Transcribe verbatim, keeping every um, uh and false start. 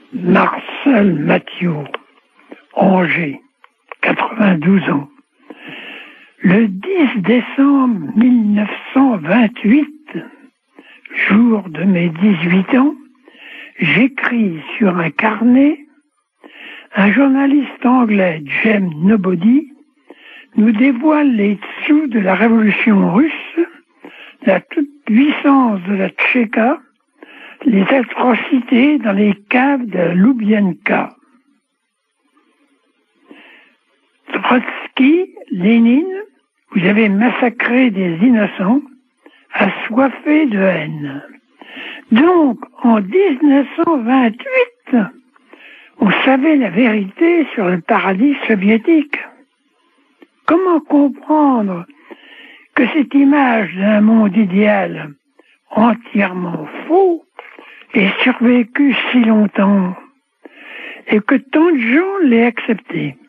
Marcel Mathieu, Angers, quatre-vingt-douze ans. Le dix décembre mille neuf cent vingt-huit, jour de mes dix-huit ans, j'écris sur un carnet. Un journaliste anglais, James Nobody, nous dévoile les dessous de la révolution russe, la toute-puissance de la Tchéka, les atrocités dans les caves de Loubienka. Trotsky, Lénine, vous avez massacré des innocents, assoiffés de haine. Donc, en dix-neuf cent vingt-huit, on savait la vérité sur le paradis soviétique. Comment comprendre que cette image d'un monde idéal entièrement faux ait survécu si longtemps et que tant de gens l'aient accepté?